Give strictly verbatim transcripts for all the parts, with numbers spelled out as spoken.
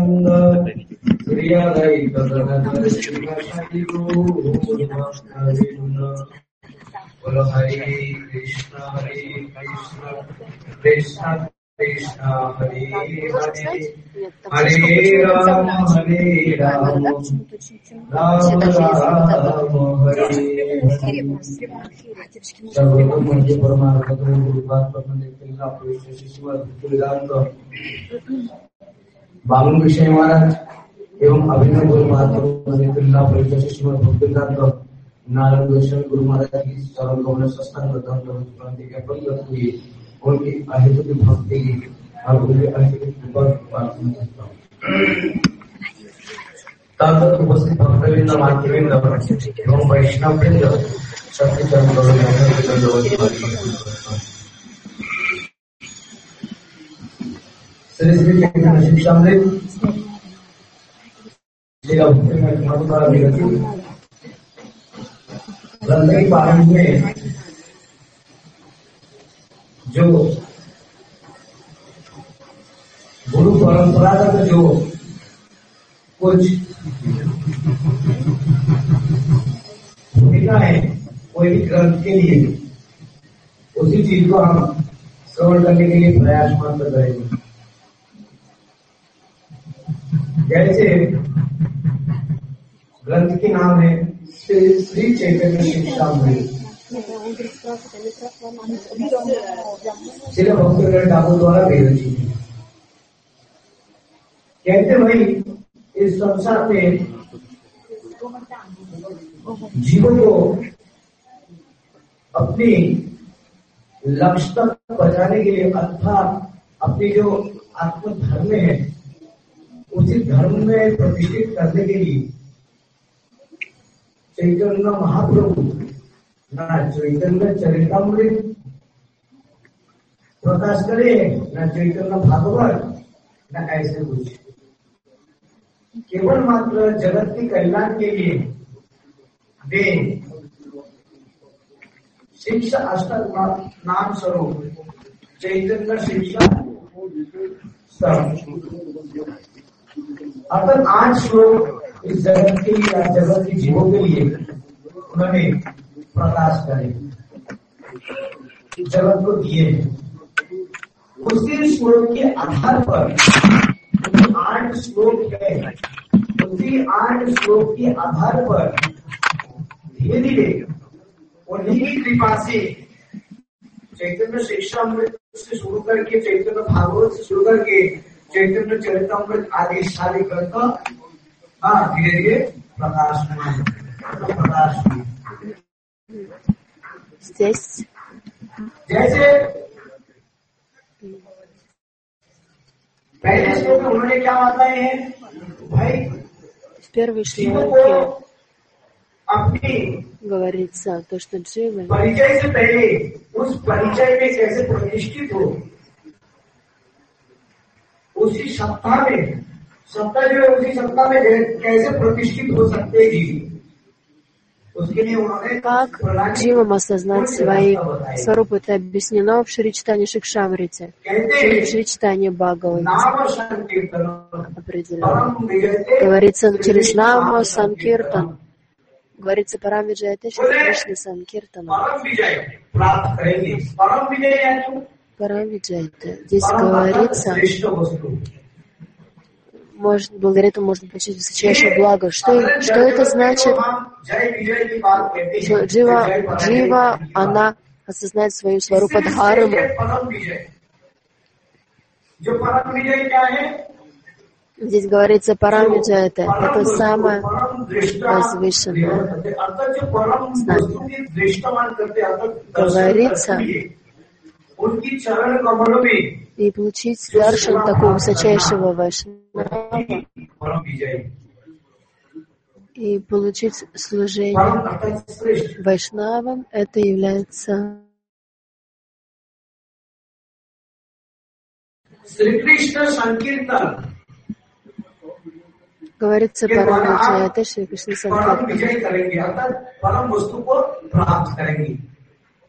Hare Krishna, Hare Krishna, Krishna Krishna, Hare Hare, Hare Rama, Hare Rama, Rama Rama, Hare Hare. सर्वोत्तम मध्य परमार्थ गुरुपाद परमनित्य वेदांत बामन विषय महाराज एवं अभिनव गुरु महात्मा श्रीमद भक्तिवेदांत नारायण गोस्वामी गुरु महाराज की चरण कमल संस्थान क्रांति ज्ञापन करते हुए उनकी अहितुक भक्ति और उनके अहितुक कृपा प्रार्थना करता हूँ। तब तक उपस्थित भक्तवृंद मातृवृंद एवं वैष्णव वृंद सबके चरण कमल श्री श्री चैतन्य शिक्षामृत ग्रंथ पारायण में जो गुरु परंपरागत जो कुछ भूमिका है कोई भी ग्रंथ के लिए उसी चीज को हम श्रवण करने के लिए प्रयास मात्र करेंगे। जैसे ग्रंथ के नाम है श्री श्री चैतन्य शिक्षामृत, श्रील भक्तिवेदांत ठाकुर द्वारा विरचित है। कहते भाई इस संसार में जीवन को अपनी लक्ष्य तक पहुंचाने के लिए अथवा अपनी जो आत्मधर्म है उसी धर्म में प्रतिष्ठित करने के लिए चैतन्य महाप्रभु ना चैतन्य चरितामृत प्रकाश करे ना चैतन्य भागवत न ऐसे कुछ, केवल मात्र जगत के कल्याण के लिए वे शिक्षा अष्टक नाम स्वरूप चैतन्य शिक्षा अर्थात आठ श्लोक इस जगत के लिए जगत के जीवों के लिए उन्होंने प्रकाश करे जगत को दिए हैं। उसी श्लोक के आधार पर आठ श्लोक है, उसी आठ श्लोक के आधार पर धीरे धीरे उन्हीं की कृपा से चैतन्य शिक्षामृत से शुरू करके चैतन्य भागवत से शुरू करके चैतन्य चरितामृत आदि सारे ग्रंथ हाँ धीरे धीरे प्रकाश प्रकाश जैसे पहले श्लोक में उन्होंने क्या बताए हैं भाई, जीवन को अपनी говорится то, что Джива परिचय से पहले उस परिचय में कैसे प्रतिष्ठित हो, उसी सत्ता में सत्ता जो है उसी सत्ता में कैसे प्रतिष्ठित हो सकते जी, उसके लिए उन्होंने как дживам осознать свои сварупы. Это объяснено в Шри Чайтанья Шикшамрите, в Шри Чайтанья Бхагавате. Говорится через Нама Санкиртан. Говорится Парам Виджаяте Шри Кришна Санкиртана. Парам Виджаяте. Здесь говорится, может, благодаря этому можно получить высочайшее благо. Что, что это значит? Что джива, джива, она осознает свою сварупа дхарму. Здесь говорится Парам Виджаяте. Это самое возвышенное знание. Говорится, и получить даршан такого высочайшего вайшнава, и получить служение вайшнавам, это является говорится Парам Виджаяте Шри Кришна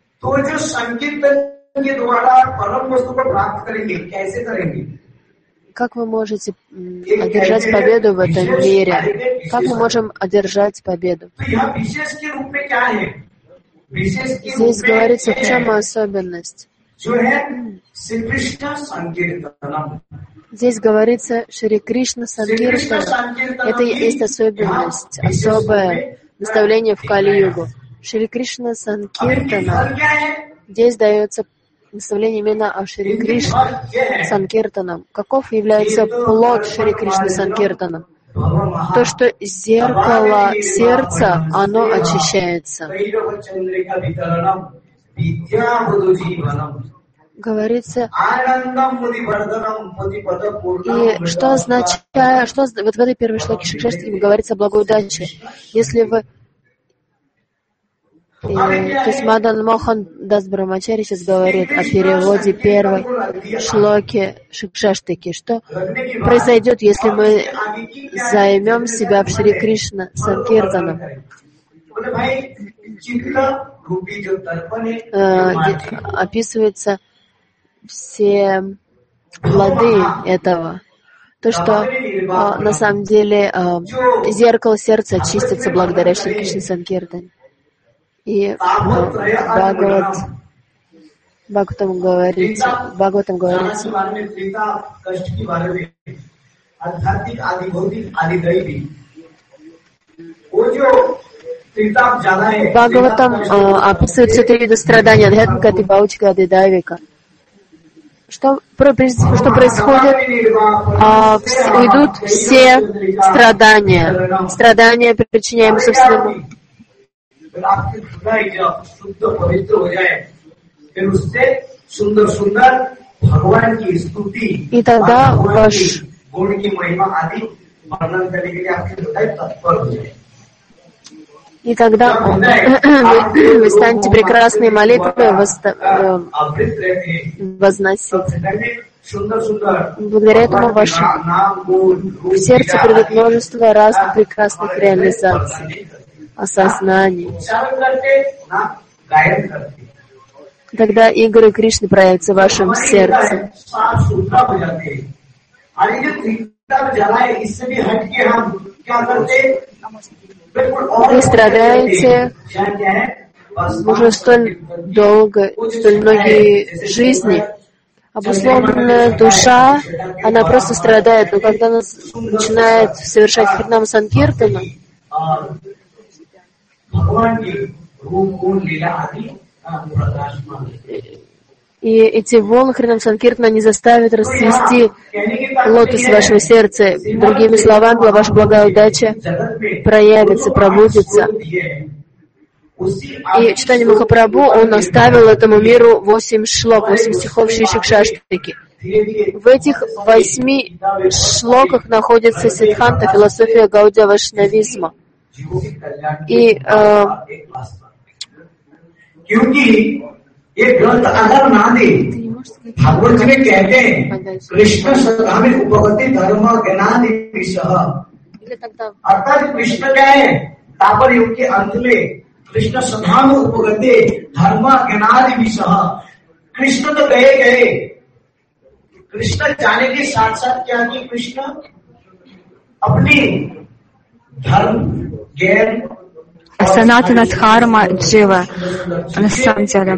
Санкиртан. के द्वारा परम वस्तु को प्राप्त करेंगे, कैसे करेंगे? Как вы можете одержать победу в этом мире? Как мы можем одержать победу? Здесь говорится, в чем особенность. Здесь говорится Шри Кришна Санкиртана. Это есть особенность, особое наставление в Кали-югу. Шри Кришна Санкиртана. Здесь дается наставление именно о Шри Кришне Санкиртанам. Каков является плод Шри Кришны Санкиртанам? То, что зеркало сердца, оно очищается. Говорится, и что означает, что вот в этой первой шлоке Шикшаштаки говорится о благоудаче. Если вы И, то есть Мадан Мохан Дас Брахмачари сейчас говорит о переводе первой шлоки Шикшаштаки. Что произойдет, если мы займем себя в Шри Кришна Санкиртаном? Э, описываются все плоды этого. То, что э, на самом деле э, зеркало сердца очистится благодаря Шри Кришне Санкиртане. И Бхагават, Бхагаватам говорится, Бхагаватам говорится, Бхагаватам э, описывает все три вида страданий, адхатмика, адибаучика, адидайвика. Что, что происходит? А, вс, уйдут все страдания, страдания, причиняемые собственному. И тогда ваш И тогда вы станете прекрасные молитвы возносить. Благодаря этому в сердце придет множество разных прекрасных реализаций, осознаний. Тогда игры Кришны проявятся в вашем сердце. Вы страдаете уже столь долго, столь многие жизни. Обусловленная душа, она просто страдает, но когда она начинает совершать Харинам Санкиртана, и эти волны Харинам Санкиртана не заставят расцвести лотос вашего сердца. Другими словами, ваша благая удача проявится, пробудится. И читание Махапрабху, он оставил этому миру восемь шлок, восемь стихов Шри Шикшаштаки. В этих восьми шлоках находится Сиддханта, философия Гаудия Вайшнавизма. И э, ये ग्रंथ अगर ना दे भागवत में कहते हैं कृष्ण सदामे उपगति धर्म ज्ञानादि विषय अर्थात कृष्ण क्या है तापर युग के अंत में कृष्ण सदाम उपगति धर्म ज्ञानादि विषय कृष्ण तो गए गए कृष्ण जाने के साथ साथ क्या की कृष्ण अपनी धर्म ज्ञान Санатана Дхарма Джива, на самом деле.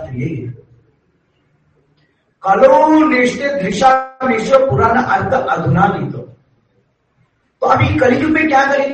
तो अभी कलयुग में क्या करें?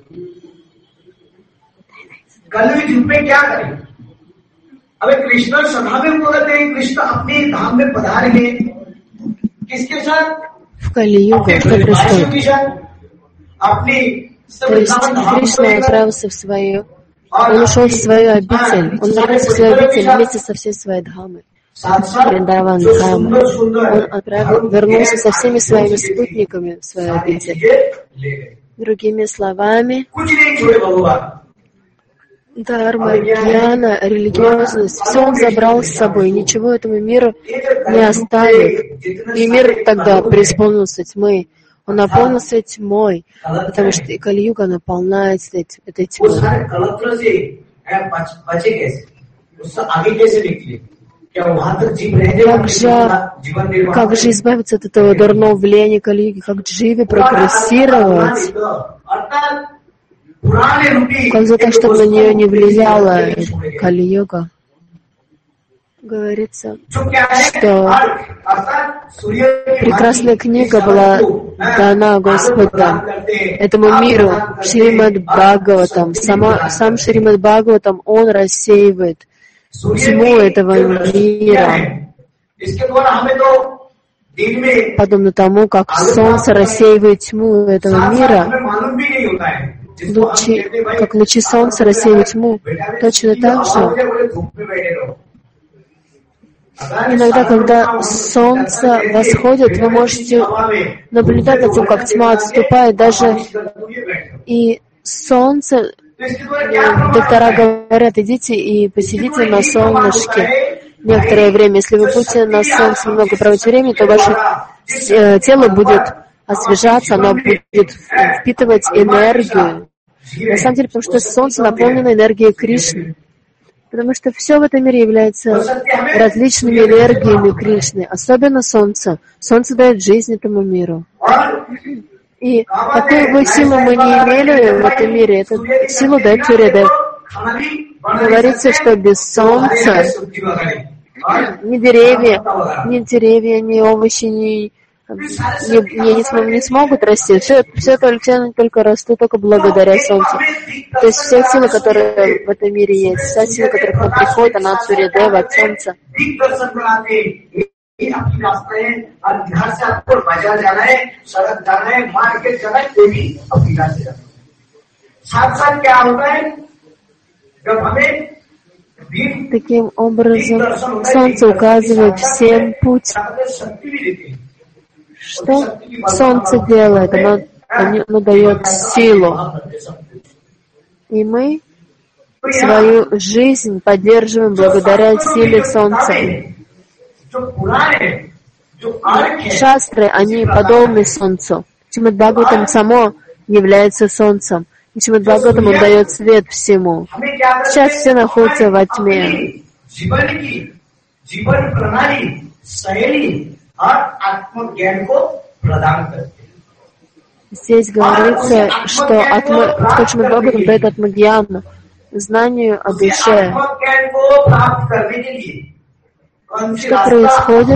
कलयुग में क्या करें? अबे कृष्ण सभा में बोलते हैं, कृष्ण अपने धाम में पधारेंगे किसके साथ? В Кали-юге что происходит? अपनी То есть Кришна отправился в свою, он ушел в свою обитель, он вернулся в свою обитель вместе со всей своей дхамой, Вриндаван Дхамой. Он отправил, вернулся со всеми своими спутниками в свою обитель. Другими словами, дхарма, гьяна, религиозность, все он забрал с собой, ничего этому миру не оставил. И мир тогда преисполнился тьмы. Он наполнился тьмой, потому что Кали-юга наполняется этой тьмой. Как же, как же избавиться от этого дурного влияния Кали-юги? Как дживе прогрессировать? Как за то, чтобы на нее не влияла Кали-юга? Говорится, что прекрасная книга была дана Господом этому миру, Шримад Бхагаватам. Сама, сам Шримад Бхагаватам, он рассеивает тьму этого мира, подобно тому, как солнце рассеивает тьму этого мира. Лучи, как лучи солнца рассеивают тьму, точно так же. Иногда, когда солнце восходит, вы можете наблюдать за тем, как тьма отступает, даже и солнце. Доктора говорят, идите и посидите на солнышке некоторое время. Если вы будете на солнце много проводить времени, то ваше тело будет освежаться, оно будет впитывать энергию. На самом деле, потому что солнце наполнено энергией Кришны. Потому что все в этом мире является различными энергиями Кришны, особенно солнце. Солнце дает жизнь этому миру. И какую бы силу мы не имели в этом мире, эту силу дает Сурьядев. Говорится, что без солнца ни деревья, ни деревья, ни овощи, ни, ни, ни, не, см, не смогут расти. Все, все только, только растут только благодаря солнцу. То есть все силы, которые в этом мире есть, вся сила, которая к нам приходит, она от Сурьядева, от солнца. अपनी रास्ता है और घर से आपको बाजार जाना है, सड़क जाना है, मार्केट जाना है, वो भी अपनी रास्ते जाना है. साथ साथ क्या होता है जब हमें таким образом солнце указывает всем путь. Что солнце делает? Оно, оно дает силу. И мы свою жизнь поддерживаем благодаря силе солнца. Шастры, они подобны солнцу. Шримад Бхагаватам само является солнцем. И Шримад Бхагаватам он дает свет всему. Сейчас все находятся во тьме. Здесь говорится, что, атма, что Шримад Бхагаватам дает атмагьяну, знанию о душе. Что происходит?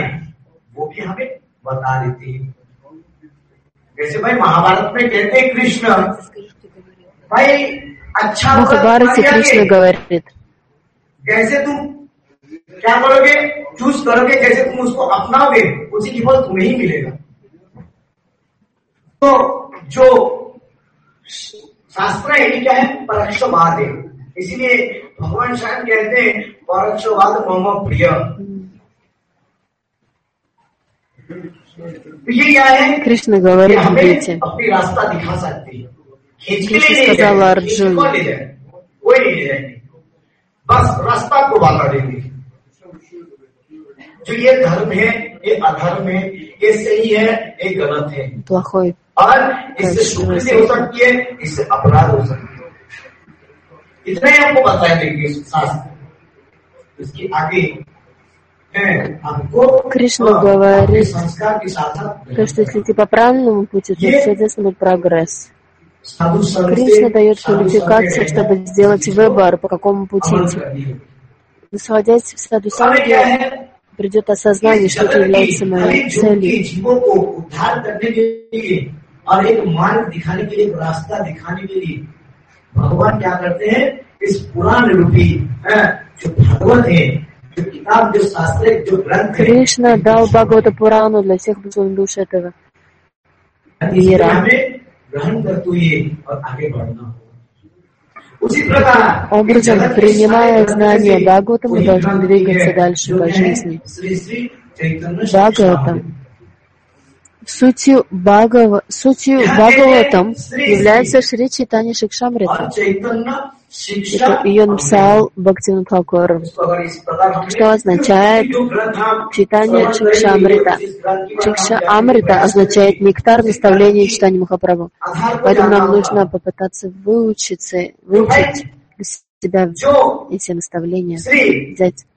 В Махабхарате Кришна говорит, शास्त्र है क्या है परोक्षवाद है, इसीलिए भगवान शायद कहते हैं परोक्षवाद मम प्रिय. ये क्या है? Кришна говорит Гите. अपनी रास्ता दिखा सकती है. Кришна сказала Арджуну. कोई नहीं ले जाएंगे, बस रास्ता को बता देंगे. जो ये धर्म है, ये अधर्म है, ये सही है, ये गलत है. Плохой. और इससे सुकृति हो सकती है, इससे अपराध हो सकती है. इतना ही आपको बता देंगे शास्त्र. इसके आगे आपको Кришна говорит, что если идти по правильному пути, то, соответственно, прогресс. Кришна дает квалификацию, чтобы сделать выбор, по какому пути идти. Находясь в садхусанге, придет осознание, что это является моей целью. और एक मार्ग दिखाने के लिए, एक रास्ता दिखाने के लिए भगवान क्या करते हैं? इस पुराण रूपी जो भगवत है, जो किताब, जो शास्त्र, जो ग्रंथ. Кришна дал Бхагавата Пурану для всех безумных душ этого мира. ग्रहण करते हुए और आगे बढ़ना. उसी प्रकार образом, принимая знания Бхагавата, мы должны двигаться дальше по жизни. Бхагаватам. Сутью Бхагава, сутью Бхагаватам является Шри Чайтанья Шикшамрита. Это ее написал Бхактивинода Тхакур. Что означает Чайтанья Шикшамрита? Шикшамрита означает нектар наставления читания Махапрабху. Поэтому нам нужно попытаться выучиться, выучить для себя эти наставления, взять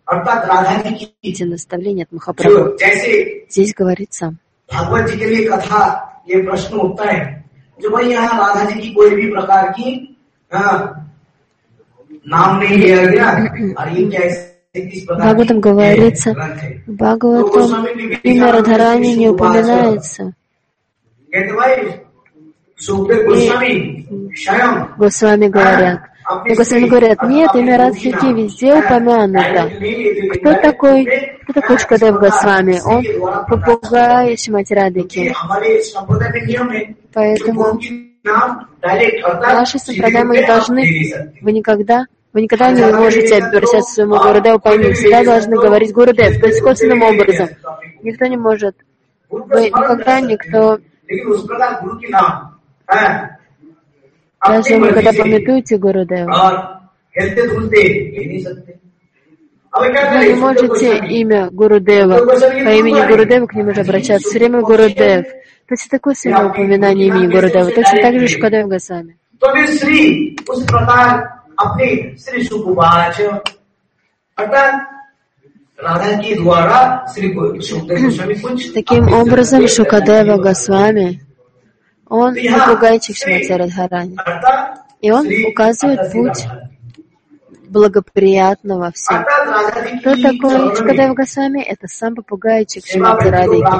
अर्थात राधा जी की эти наставления от Махапрабху. जो जैसे Здесь говорится, भागवत जी के लिए कथा ये प्रश्न उठता है जो भाई यहाँ राधा जी की कोई भी प्रकार की हाँ, नाम नहीं लिया गया और ये कैसे किस प्रकार Бхагаватам говорится, в Бхагаватам имя Радхарани не упоминается. कहते भाई सुखदेव गोस्वामी स्वयं Госвами говорят. Но Госвами говорят, нет, имя Радхики везде упомянуто. Кто такой, кто такой Шукадев Госвами? Он попугай Шримати Радхики. हमारे संप्रदाय में नियम है Поэтому डायरेक्ट अर्थात наши сампрадай мы не должны, вы никогда, вы никогда не можете обращаться к своему Гурудеву по имени, всегда должны говорить Гурудев, то есть косвенным образом. Никто не может, вы никогда никто, लेकिन उस प्रकार गुरु की नाम है даже вы когда пометуете Гурудева, और खेलते धूलते ये नहीं सकते अब क्या вы не можете имя Гурудева, по имени Гурудева к нему же обращаться, все время Гурудев. То есть такое сильное упоминание имени Гурудева, точно так же Шукадев Госвами. तो फिर श्री उस प्रकार अपने श्री सुकुबाच अर्थात राधा के द्वारा श्री सुखदेव गोस्वामी कुछ Таким образом, Шукадева Госвами, он попугайчик Шримати Радхарани, и он указывает путь благоприятного всем. Кто такой Шукадева Госвами? Это сам попугайчик Шримати Радхики.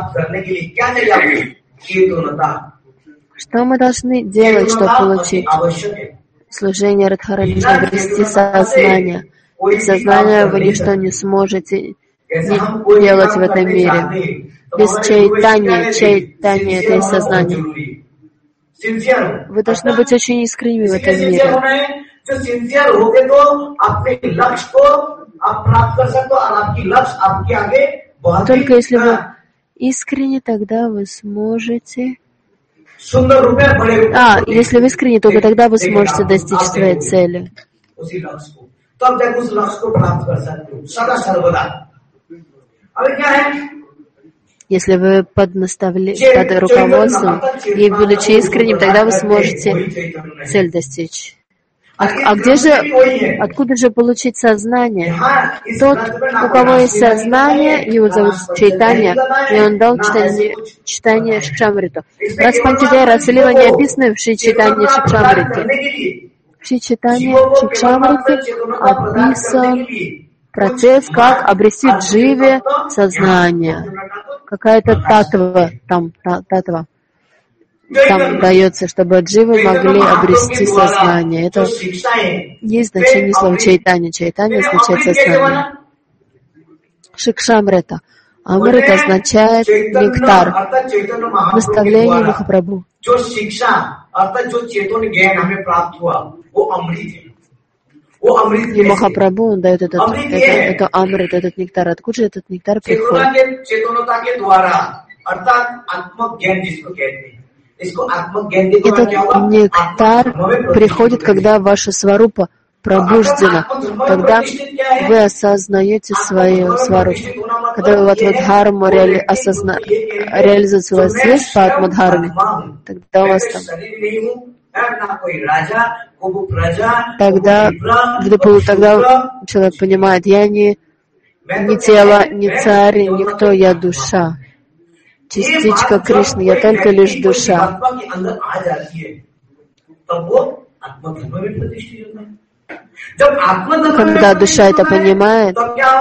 Что мы должны делать, чтобы получить служение Радхарани? Нужно обрести сознание. Без сознания вы ничто не сможете не делать в этом мире. Без чайтанья, чайтанья — это и сознание. Вы должны быть очень искренними в этом мире. Только если вы искренне, тогда вы сможете... А, если вы искренне, только тогда вы сможете достичь своей цели. Если вы под, наставле... под руководством и будучи искренним, тогда вы сможете цель достичь. А, а где же, откуда же получить сознание? Тот, у кого есть сознание, его зовут Чайтанья, и он дал читание, читание Шикшамриту. Распантидея Расалила не описаны в Шри Чайтанье Шикшамрите. В Шри Чайтанье Шикшамрите описан процесс, как обрести дживе сознание. Какая-то татва там, татва. Там дается, чтобы дживы могли обрести сознание. Это есть значение слова чайтанья. Чайтанья означает сознание. Шикшамрита. Амрита означает нектар. Наставление Махапрабху. И Махапрабху, он дает этот, это, это амрит, этот нектар. Откуда же этот нектар приходит? Этот нектар приходит, когда ваша сварупа пробуждена. Тогда вы осознаете свою сварупу. Когда вы в Атмадхарму реали, осозна... реализуете у вас есть по Атмадхарме, тогда у вас там... Тогда, тогда человек понимает, я не, не тело, не царь, никто, я душа. Частичка Кришны, я только лишь душа. Когда душа это понимает,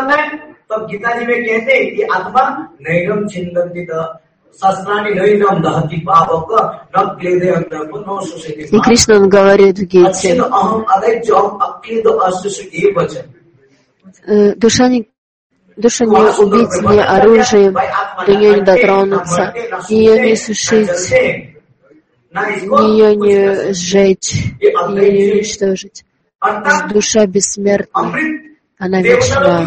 и Кришна, он говорит в Гите, душа не Душа не убить, не оружием, до нее не дотронуться, ее не сушить, ее не сжечь, ее не уничтожить. Душа бессмертна, она вечна.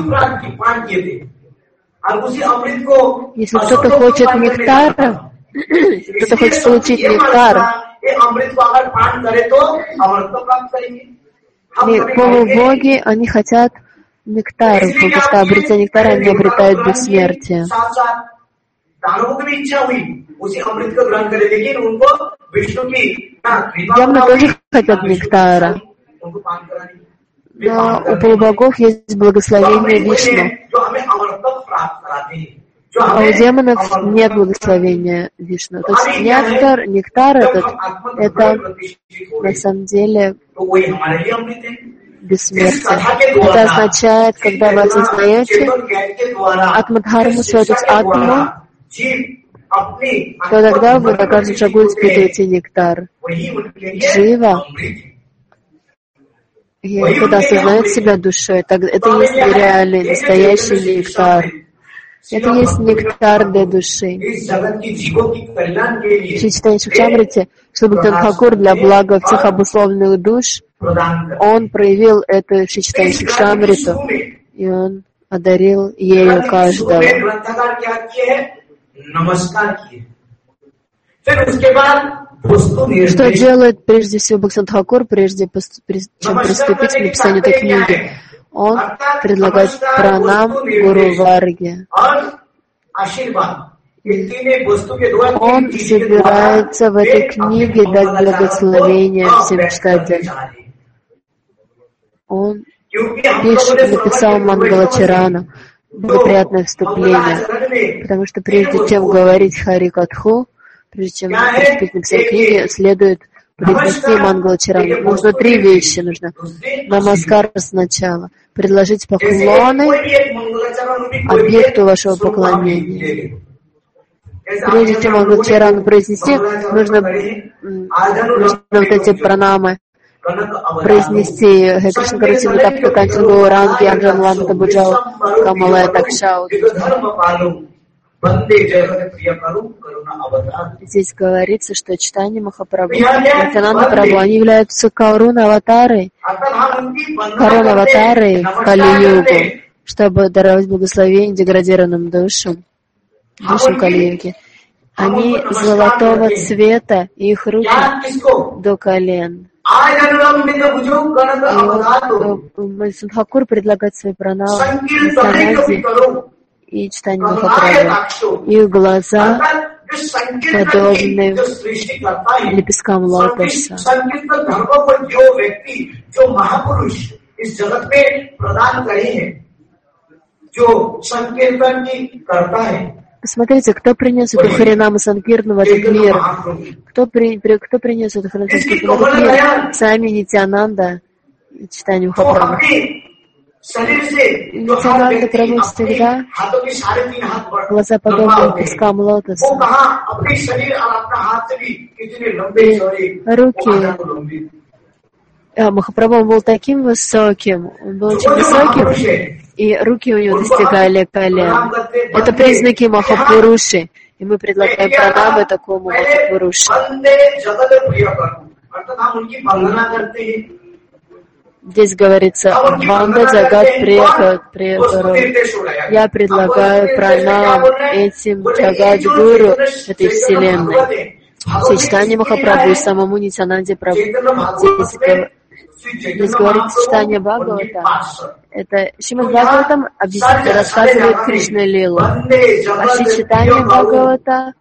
Если кто-то хочет нектара, кто-то хочет получить нектар, полубоги, они хотят нектар, потому что обретя нектар, они обретают бессмертие. Явно тоже хотят нектара, Но у полубогов есть благословение Вишну, а у демонов нет благословения Вишну. То есть нектар, нектар этот, это на самом деле бессмертие. Это означает, когда вы осознаете атмадхарму, свою атму, то тогда вы на каждом шагу испытываете нектар. Джива, и когда осознает себя душой, это и есть реальный, настоящий нектар. Это и есть нектар для души. В читании Шикшамрити, чтобы Тхакур для блага всех обусловленных душ, он проявил это в читании Шикшамриту, и он одарил ею каждого. Что делает прежде всего Бхактивинода Тхакур, прежде чем приступить к написанию этой книги? Он предлагает пранам Гуру Варге. Он собирается в этой книге дать благословение всем читателям. Он пишет, написал Мангалачарану, благоприятное вступление, потому что прежде чем говорить Харикатху, прежде чем приступить к написанию книги, следует произнести Мангалачарану. Нужно три вещи. Нужно намаскар сначала, предложить поклоны объекту вашего поклонения. Прежде чем Мангалачарану произнести, нужно, нужно вот эти пранамы произнести Хэ Кришна Карусина Тапта Канчангу Ранги Анджан Ланта Буджау Камалая Такшау. Здесь говорится, что читание Махапрабху, Нитянанда Прабху, они являются Каруна-аватарой, Каруна-аватарой в Кали-югу, чтобы даровать благословение деградированным душам, душам Кали-юги. Они золотого цвета, и их руки до колен. И Тхакур предлагает свои пранамы Санази и читание Махапрабху. Их глаза подобны лепесткам лотоса. Посмотрите, кто принес эту Харинаму Санкиртну в этот мир? Кто, при, при, кто принес эту Харинаму Санкиртну в этот мир? Сами Нитянанда и читание Махапрабху. Нитянанда Прабху всегда глаза подобны пескам лотоса. И руки. А, Махапрабху был таким высоким, он был очень высоким, и руки у него достигали колен. Это признаки Махапуруши, и мы предлагаем пранамы такому Махапуруши. Здесь говорится, Ванда Джагат Прехат Прехару. Я предлагаю пранам этим Джагат Гуру этой вселенной. Все читания Махапрабху и самому Нитянанде Прабху. Здесь, здесь говорится читание Бхагавата. Это Шримад Бхагаватам объясняет, рассказывает Кришна Лилу. А все читание Бхагавата,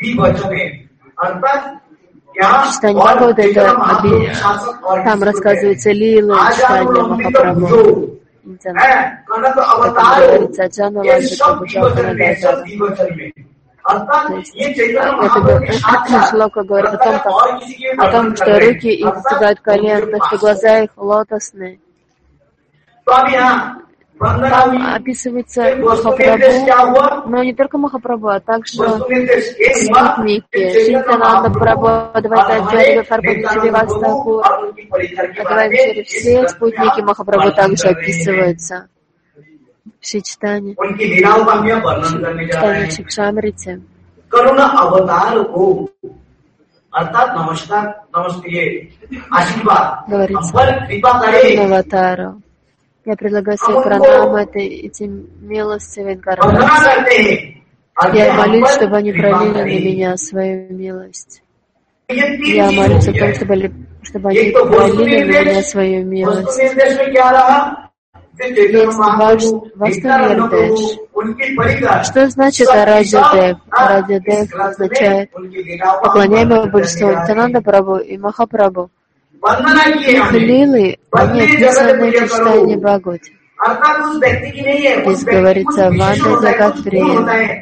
читание Бхагавата, это там рассказывается Лила, читание Махапрабху. Как говорится, Аджана Ладжа Прабху. Это шлока говорит о том, как, о том, что руки их достигают колен, то, что глаза их лотосные. Там описывается Махапрабху, но не только Махапрабху, а также спутники. Шинтананда Прабху, Адвайтаджарья, Карпадичари Вастаку, Адвайтаджари, все спутники Махапрабху также описываются. Все читания, читания Шикшамрити. Говорится, Каруна-аватару. Я предлагаю свои пранамы этим милостивым инкарнациям. Я молюсь, чтобы они пролили на меня свою милость. Я молюсь о том, чтобы, чтобы они пролили на меня свою милость. Есть Ваштамирдеш. Что значит Араджадев? Араджадев означает поклоняемое божество Нитянанда Прабху и Махапрабху. Их лилы, они описаны в Чайтанья Бхагавате. Здесь говорится, Ванда Загат Прием.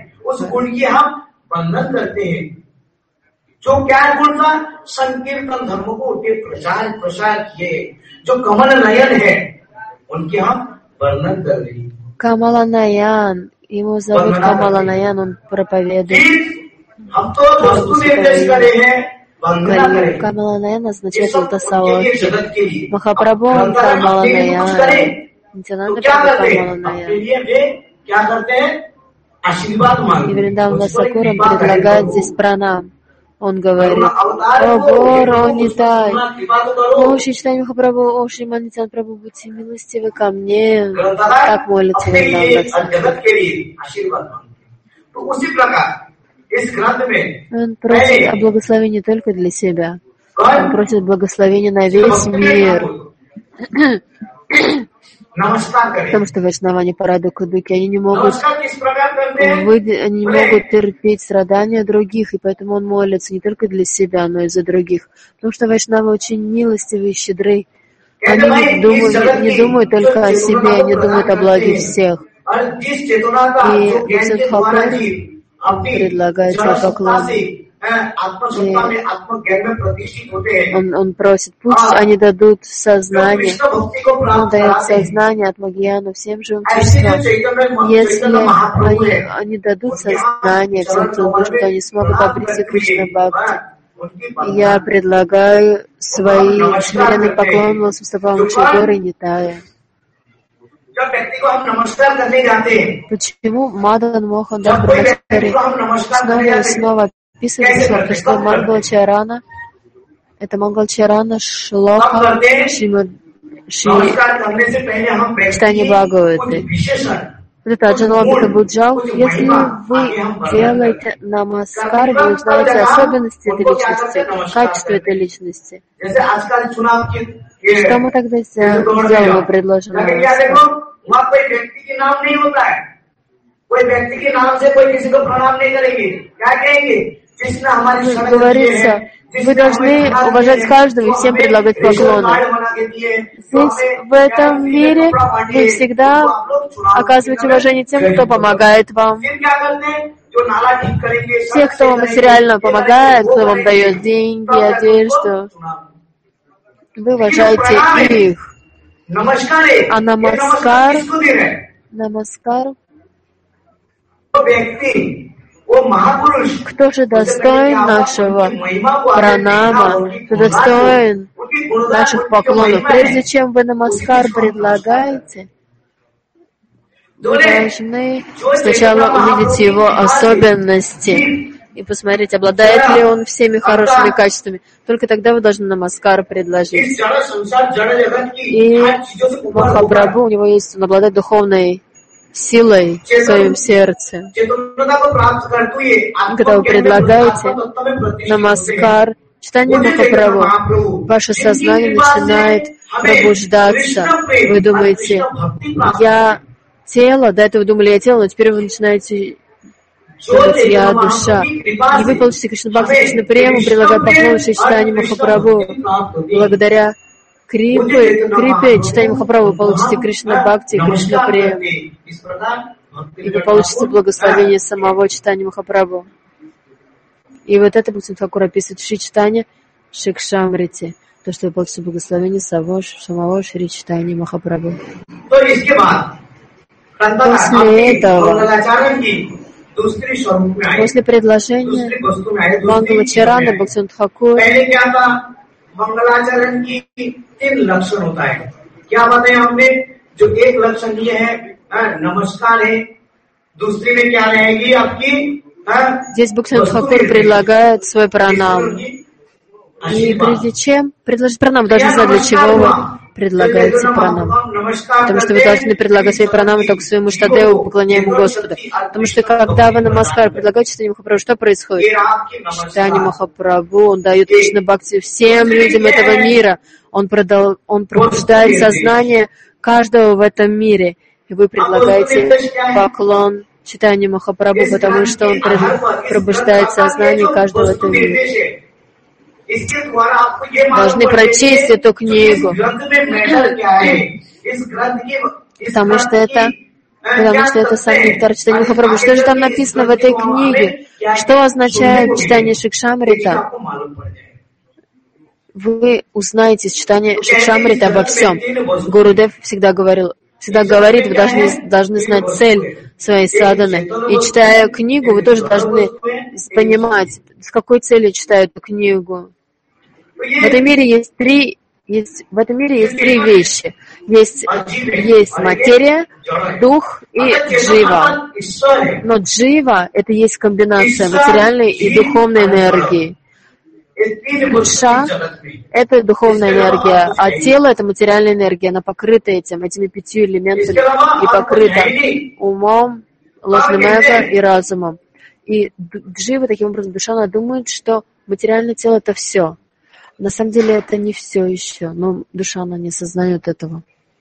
जो क्या गुण था, संकीर्तन धर्म को उनके प्रचार प्रसार किए, जो कमल नयन है उनके हम वर्णन कर रहे हैं. Камала Наян, его зовут Камала Наян, он проповедует. हम तो वस्तु निर्देश करे हैं, वंदना करें. Камала Наян означает Лотосалоки. Махапрабху Камала Наян. Нитянанда Камала Наян. क्या करते हैं? आशीर्वाद मांगते हैं. И Вриндавана Сакура предлагает здесь пранам. Он говорит, о Гор, о Нитай, о Шри Чайтанья Махапрабху, о Шри Нитьянанда Прабху, будьте милостивы ко мне. Так молится Вриндавана. Он просит о благословении только для себя. Он просит благословения на весь мир. Потому что вайшнаване Парадокадуки, они не могут вы, они не могут терпеть страдания других, и поэтому он молится не только для себя, но и за других. Потому что вайшнавы очень милостивые и щедры. Они не думают, не думают только о себе, они думают о благе всех. И Гусейн Хакур предлагает свой поклон. Он, он просит, пусть они дадут сознание, он дает сознание от Магьяну всем живым существам. Если они, они дадут сознание всем живым душам, то они смогут обрести Кришна Бхакти. Я предлагаю свои смиренные поклоны Лотосовым Горы Нитая. Почему Мадан Мохан Дас Брахмачари снова и снова описывается, что Мангалачарана, это Мангалачарана Шлока Чайтанья Бхагаваты. Вот это Аджанлабхата Буджал. Если вы делаете намаскар, вы узнаете особенности этой личности, качество этой личности. Что мы тогда сделаем, мы предложим намаскар? Говорится, вы должны уважать каждого и всем предлагать поклоны. Здесь, в этом мире, вы всегда оказываете уважение тем, кто помогает вам. Тех, кто вам материально помогает, кто вам дает деньги, одежду. Вы уважаете их. А намаскар, намаскар, кто же достоин нашего пранама, кто достоин наших поклонов? Прежде чем вы намаскар предлагаете, вы должны сначала увидеть его особенности и посмотреть, обладает ли он всеми хорошими качествами. Только тогда вы должны намаскар предложить. И Махапрабху, у него есть, он обладает духовной силой в своем сердце. Когда вы предлагаете намаскар Чайтанья Махапрабху, ваше сознание начинает пробуждаться. Вы думаете, я тело, до этого вы думали, я тело, но теперь вы начинаете думать, я душа. И вы получите Кришна Бхакти, Кришна Прему, предлагая поклон Чайтанье Махапрабху. Благодаря Крипе, Крипе Чайтанья Махапрабху, вы получите Кришна Бхакти и Кришна Прему. И вы получите благословение самого Чайтанья Махапрабху. И вот это Бхактивинода Тхакур описывает Шри Чайтанья Шикшамрити. То, что вы получите благословение самого, самого Шри Чайтанья Махапрабху. После этого, после предложения Мангалачарана Бхактивинода Тхакур मंगलाचरण की तीन लक्षण होता है. क्या बताया हमने? जो एक लक्षण ये है नमस्कार है, दूसरी में क्या रहेगी आपकी? Здесь Бхактивинода Тхакур предлагает свой пранам. И прежде чем предложить пранам, должны знать, для чего вы предлагаете пранам. Потому что вы должны предлагать свои пранамы только своему Штадеву, поклоняемому Господу. Потому что когда вы намаскар предлагаете Чайтанье Махапрабху, что происходит? Чайтанья Махапрабху, он дает Кришна Бхакти всем людям этого мира. Он, продал, он пробуждает сознание каждого в этом мире. И вы предлагаете поклон Чайтанье Махапрабху, потому что он пробуждает сознание каждого в этом мире. должны прочесть эту книгу, потому что это, потому что это сам Нектар читания Махапрабху. Что же там написано в этой книге? Что означает читание Шикшамрита? Вы узнаете из читания Шикшамрита обо всем. Гурудев всегда говорил, всегда говорит, вы должны, должны знать цель своей садханы. И читая книгу, вы тоже должны понимать, с какой целью читаю эту книгу. В этом мире есть три, есть, в этом мире есть три вещи. Есть, есть материя, дух и джива. Но джива — это есть комбинация материальной и духовной энергии. Душа — это духовная энергия, а тело — это материальная энергия. Она покрыта этим, этими пятью элементами и покрыта умом, ложным эго и разумом. И джива, таким образом, душа, она думает, что материальное тело — это все. На самом деле это не все еще, но душа, она не осознает этого.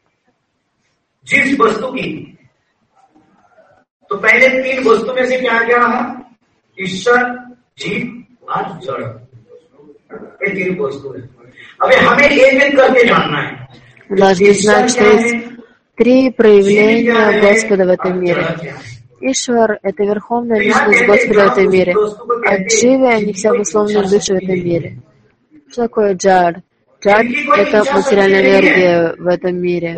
Мы должны знать, что есть три проявления Господа в этом мире. Ишвар — это верховная личность Господа в этом мире, а дживы — они все обусловленные души в этом мире. Что такое джад? Джад — это материальная энергия в этом мире.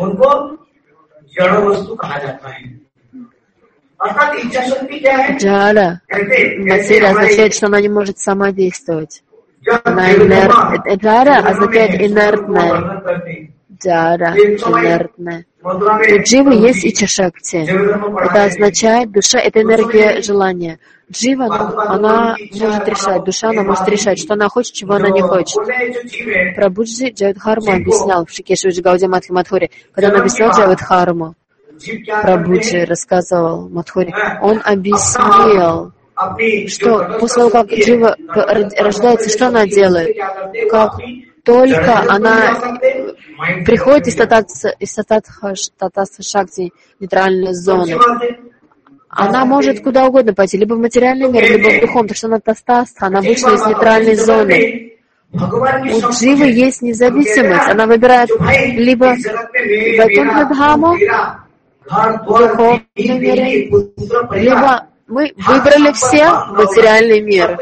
Джада, материя, означает, что она не может сама действовать. Она инер... Джада означает инертная. Джада, инертная. У дживы есть ича-шакти. Это означает, душа — это энергия желания. Джива, она, она может решать, душа, она может решать, что она хочет, чего она не хочет. Прабхуджи Джайвадхарму объяснял в Шикешваджи Гаудия Мадхи Мадхури, когда он объяснял Джайвадхарму, Прабхуджи рассказывал Мадхури, он объяснил, что после того, как Джива рождается, что она делает? Как только она приходит из тататха шакти, нейтральной зоны, она может куда угодно пойти, либо в материальный мир, либо в духовном, потому что она тастастха, она вышла из нейтральной зоны. У дживы есть независимость, она выбирает либо Вайкунтха-дхаму, духовный мир, либо мы выбрали все материальный мир.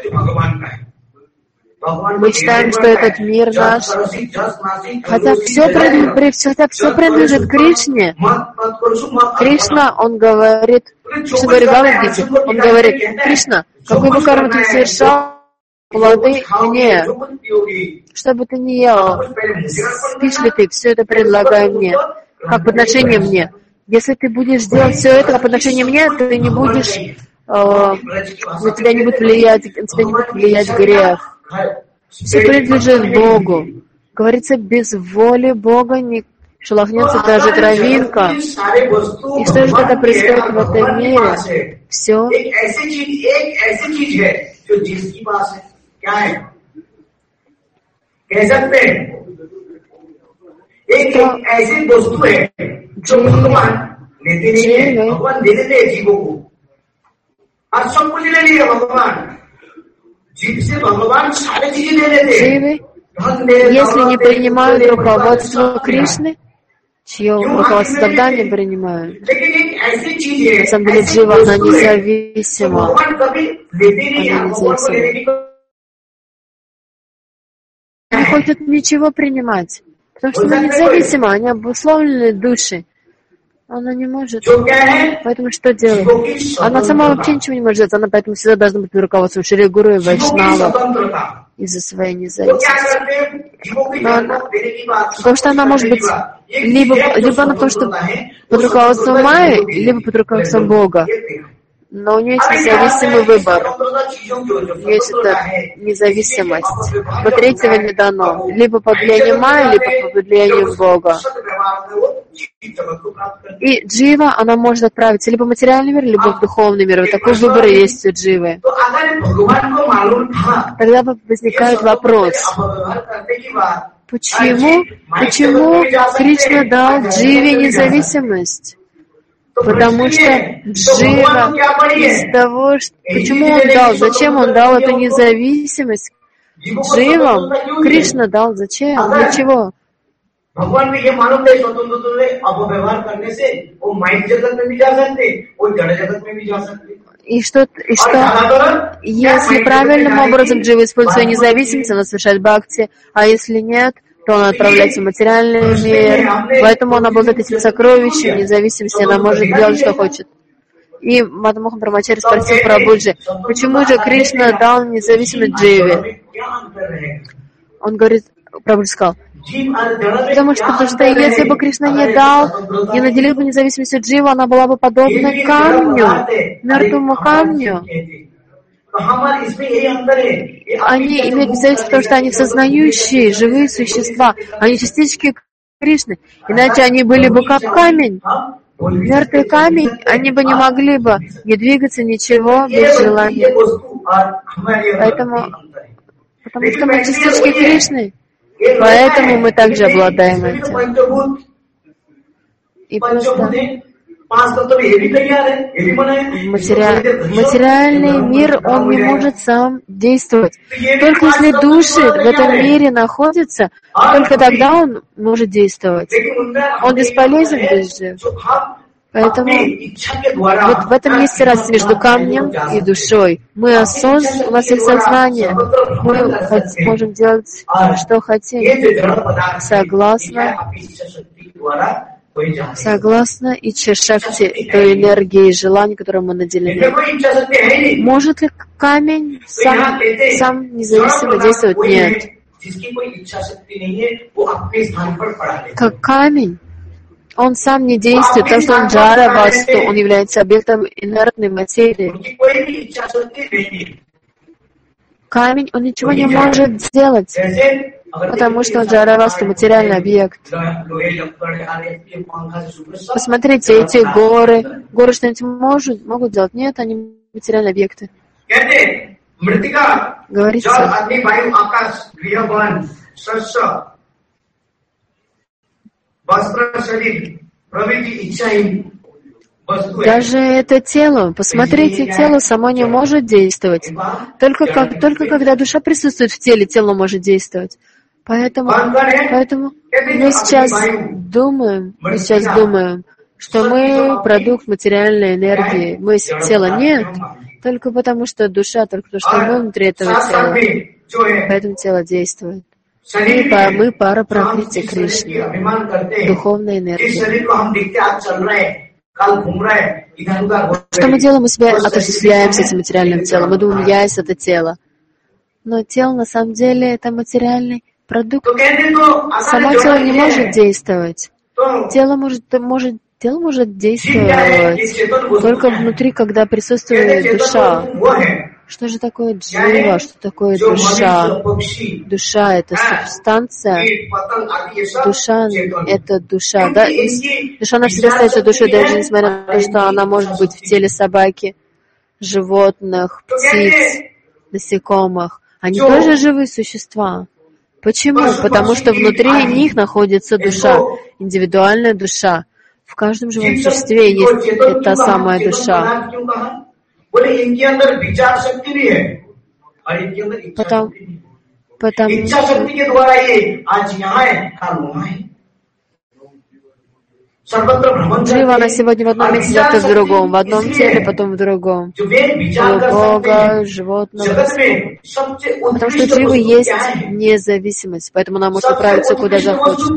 Мы считаем, что этот мир наш, хотя все, хотя все принадлежит Кришне. Кришна, он говорит, что говорит Бхагавад-гите, он говорит, Кришна, какой бы карму ты совершал, плоды мне, что бы ты ни ел, спишь ли ты, все это предлагай мне, как подношение мне. Если ты будешь делать все это как подношение мне, ты не будешь, э, на тебя не будет влиять, на тебя не будет влиять грех. Все принадлежит Богу. Говорится, без воли Бога не шелохнется даже травинка. И что же тогда происходит в этом мире? Все. Дживы, если не принимают руководство Кришны, чье руководство тогда не принимают. На самом деле джива, она независима. Она независима. Не хочет ничего принимать, потому что она независима, они обусловлены души. Она не может. Поэтому что делать? Она сама вообще ничего не может делать. Она поэтому всегда должна быть под руководством Шри Гуру и Вайшнава из-за своей независимости. Но она, потому что она может быть либо, либо она потому что под руководством Майи, либо под руководством Бога. Но у нее есть независимый выбор. У нее есть эта независимость. Но третьего не дано. Либо под влиянием Майи, либо под влиянием Бога. И джива, она может отправиться либо в материальный мир, либо в духовный мир. Вот такой выбор есть у дживы. Тогда возникает вопрос. Почему, почему Кришна дал дживе независимость? Потому что джива из того, что... Почему он дал? Зачем он дал эту независимость? Дживам Кришна дал зачем? Для чего? भगवान को ये मालूम है स्वतंत्र में अपव्यवहार करने से वो माइंड जगत में भी जा सकते, वो जड़ जगत में भी जा सकते। И что, и что, если правильным образом Джива использует свою независимость, она совершает бхакти, а если нет, то она отправляется в материальный мир. Поэтому она обладает этим сокровищем независимости, она может делать, что хочет. И Мадхамохан Брамачари спросил Прабхуджи, почему же Кришна дал независимость Дживе? Он говорит, Прабхуджи сказал, потому что, потому что если бы Кришна не дал, не наделил бы независимостью Дживу, она была бы подобна камню, мертвому камню. Они имеют независимость, потому что они сознающие, живые существа, они частички Кришны, иначе они были бы как камень. Мертвый камень, они бы не могли бы не двигаться, ничего, без желания. Поэтому, потому что мы частички Кришны. Поэтому мы также обладаем этим. И просто матери... материальный мир, он не может сам действовать. Только если души в этом мире находятся, только тогда он может действовать. Он бесполезен без жив. Поэтому вот в этом есть разница между камнем и душой. Мы осознанны, у нас есть сознание, мы можем делать, что хотим, согласно, согласно ича-шакти, той энергии и желаний, которой мы наделены. Может ли камень сам, сам независимо действовать? Нет. Как камень, он сам не действует, потому что он джара васту, он является объектом инертной материи. Камень, он ничего не может сделать, потому что он джара васту, материальный объект. Посмотрите, эти горы, горы что-нибудь могут, могут делать? Нет, они материальные объекты. Говорится, даже это тело, посмотрите, тело само не может действовать. Только, как, только когда душа присутствует в теле, тело может действовать. Поэтому, поэтому мы сейчас думаем, мы сейчас думаем, что мы продукт материальной энергии. Мы тела нет, только потому что душа, только потому что мы внутри этого тела. Поэтому тело действует. Мы, мы пара пракрити Кришны, духовная энергия. Что мы делаем? Мы себя отождествляем с этим материальным телом. Мы думаем, я есть это тело. Но тело на самом деле это материальный продукт. Само тело не может действовать. Тело может, может, тело может действовать только внутри, когда присутствует душа. Что же такое джива? Что такое душа? Душа — это субстанция. Душа — это душа. Да? Душа, она всегда остается душой, даже несмотря на то, что она может быть в теле собаки, животных, птиц, насекомых. Они тоже живые существа. Почему? Потому что внутри них находится душа, индивидуальная душа. В каждом живом существе есть эта самая душа. Потому, потому Джива, она сегодня в одном месте, завтра в другом, в одном теле, потом в другом. У Бога, животного. Потому что Джива есть независимость, поэтому она может отправиться куда захочет.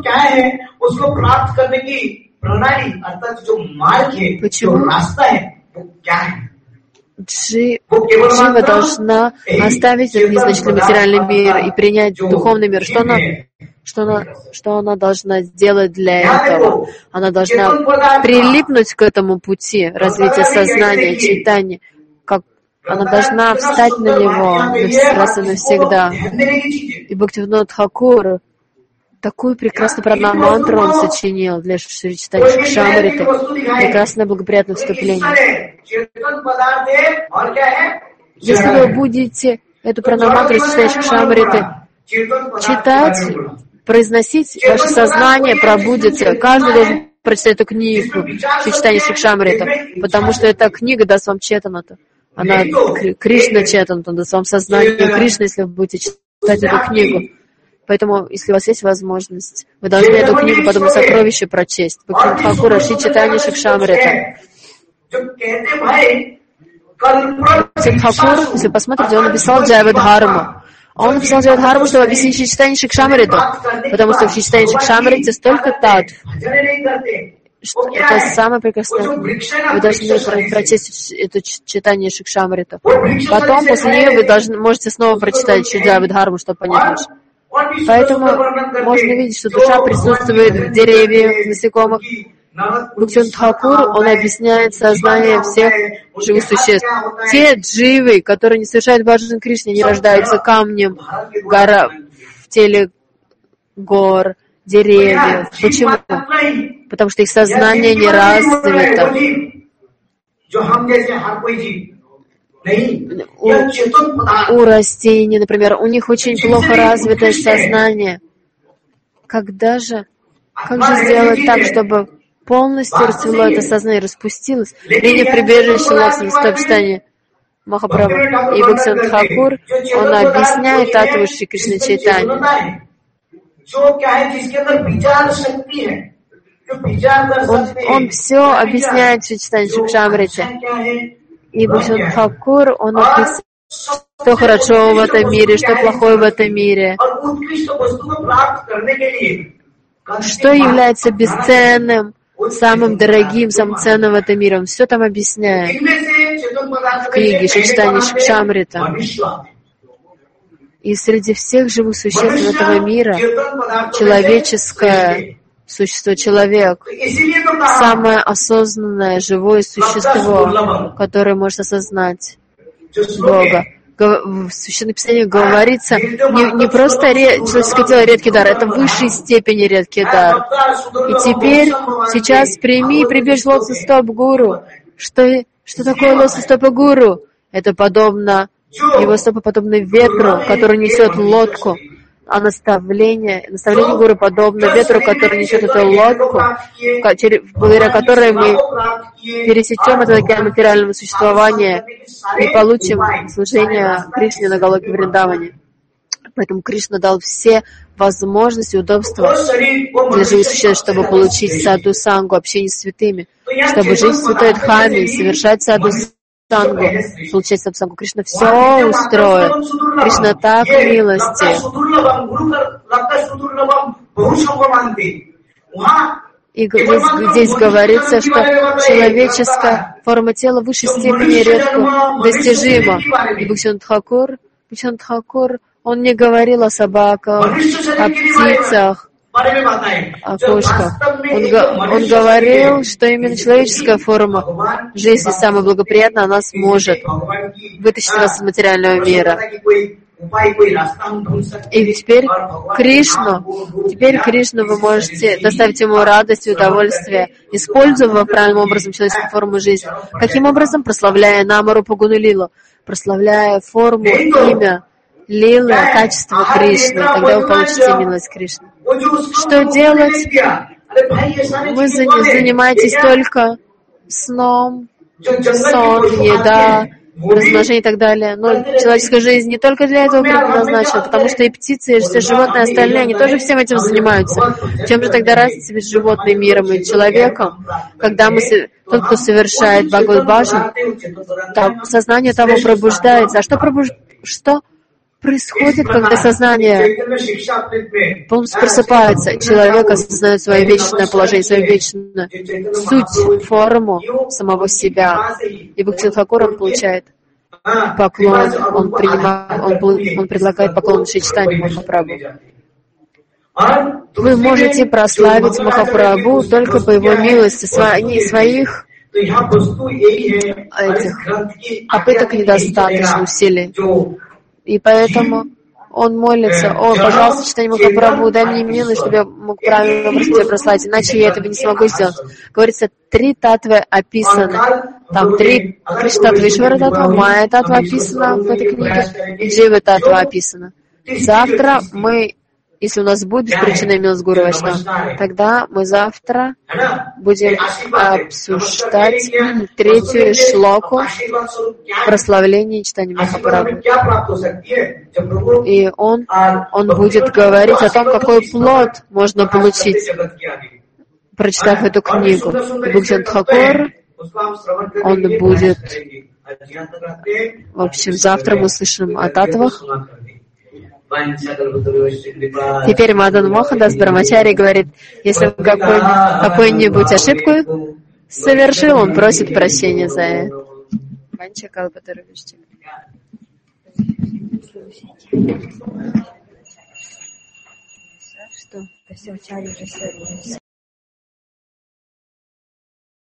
Почему? Джива должна оставить этот незначительный материальный мир и принять духовный мир. Что она, что, она, что она должна сделать для этого? Она должна прилипнуть к этому пути развития сознания, читания. Как она должна встать на него раз и навсегда. И Бхактивинода Тхакур такую прекрасную пранамантру он сочинил для читания Шикшамриты. Прекрасное благоприятное вступление. Если вы будете эту пранамантру читать Шикшамриты, читать, произносить, ваше сознание пробудится. Каждый должен прочитать эту книгу, читание Шикшамрита, потому что эта книга даст вам четаната. Она Кришна четаната, даст вам сознание Кришны, если вы будете читать читать эту книгу. Поэтому, если у вас есть возможность, вы должны эту книгу, подобно сокровище, прочесть. Бхактивинода Тхакура, Шри Чайтанья Шакшамрита. Тхакур, если вы посмотрите, он написал Джайва-дхарму. Он написал Джайва-дхарму, чтобы объяснить Шри Чайтанья Шакшамриту. Потому что в Шри Чайтанья Шакшамрите столько татв. Это самое прекрасное. Вы должны прочесть это читание Шакшамриту. Потом, после нее, вы должны, можете снова прочитать Джайва-дхарму, чтобы понять лучше. Поэтому можно видеть, что душа присутствует в деревьях, в насекомых. Бхактивинода Тхакур, он объясняет сознание всех живых существ. Те дживы, которые не совершают баджан Кришне, они рождаются камнем, гора, в теле гор, деревьев. Почему? Потому что их сознание не развито. У, у растений, например, у них очень плохо развитое сознание. Когда же, как же сделать так, чтобы полностью расцвело это сознание, распустилось? Линия прибежища Лакшмана Махапрабху и Бхактивинода Тхакур, он объясняет татву Шри Кришна Чайтанья. Он, он все объясняет Шри Чайтанья Шакшамрите. И Бхактивинода Тхакур, он описывает, что хорошо в этом мире, что плохое в этом мире, что является бесценным, самым дорогим, самым ценным в этом мире. Он все там объясняет в книге Шри Чайтанья Шакшамрита. И среди всех живых существ этого мира человеческое существо, человек, самое осознанное живое существо, которое может осознать Бога. В Священном Писании говорится, не, не просто ре, человеческое тело редкий дар, это в высшей степени редкий дар. И теперь, сейчас прими и прибежь в лотос стоп гуру. Что, что такое лотос стоп гуру? Это подобно, его стопы подобны ветру, который несет лодку. А наставление, наставление гуру подобно ветру, который несет эту лодку, благодаря которой мы пересечем этот океан материального существования и получим служение Кришне на Галоке Вриндаване. Поэтому Кришна дал все возможности, удобства для живых существ, чтобы получить саду сангу, общение с святыми, чтобы жить в святой дхаме, совершать саду сангу, получать саду сангу. Кришна все устроит. Кришна так милостив. И здесь, здесь говорится, что человеческая форма тела в высшей степени редко достижима. И Бхактивинода Тхакур, Бхактивинода Тхакур, он не говорил о собаках, о птицах, о кошках. Он, он говорил, что именно человеческая форма жизни самая благоприятная, она сможет вытащить вас из материального мира. И теперь Кришну, теперь Кришну вы можете доставить ему радость и удовольствие, используя его правильным образом человеческую форму жизни. Каким образом? Прославляя Намарупу Гуну Лилу, прославляя форму, имя, лилы, качество Кришны, тогда вы получите милость Кришны. Что делать? Вы занимаетесь только сном, сон, еда, размножение и так далее. Но человеческая жизнь не только для этого предназначена, потому что и птицы, и все животные остальные, они тоже всем этим занимаются. Чем же тогда разница между животным миром и человеком? Когда мы, тот, кто совершает Бхагавад-баджан, там сознание того пробуждается. А что пробуждается? Что происходит, когда сознание полностью просыпается? Человек осознает свое вечное положение, свою вечную суть, форму самого себя. И Бхактивинода Тхакур он получает поклон, он, принимает, он, он предлагает поклон Шри Чайтанье Махапрабху. Вы можете прославить Махапрабху только по его милости, не своих этих попыток недостаточно усилий. И поэтому он молится: «О, пожалуйста, Чайтанья Махапрабху, дай мне милость, чтобы я мог правильно образом тебя прославить, иначе я этого не смогу сделать». Говорится, три татвы описаны. Там три Кришна татва, Ишвара татва, Майя татва описана в этой книге, и Джива татва описана. Завтра мы если у нас будет беспричинная милость Гуру Вайшнава, тогда мы завтра будем обсуждать третью шлоку прославления и читания Махапрабху. И он, он будет говорить о том, какой плод можно получить, прочитав эту книгу. И Бхактивинода Тхакур, он будет... В общем, завтра мы услышим о татвах. Теперь Мадан Мохандас Брамачари говорит, если он какой, какую-нибудь ошибку совершил, он просит прощения за это. Что?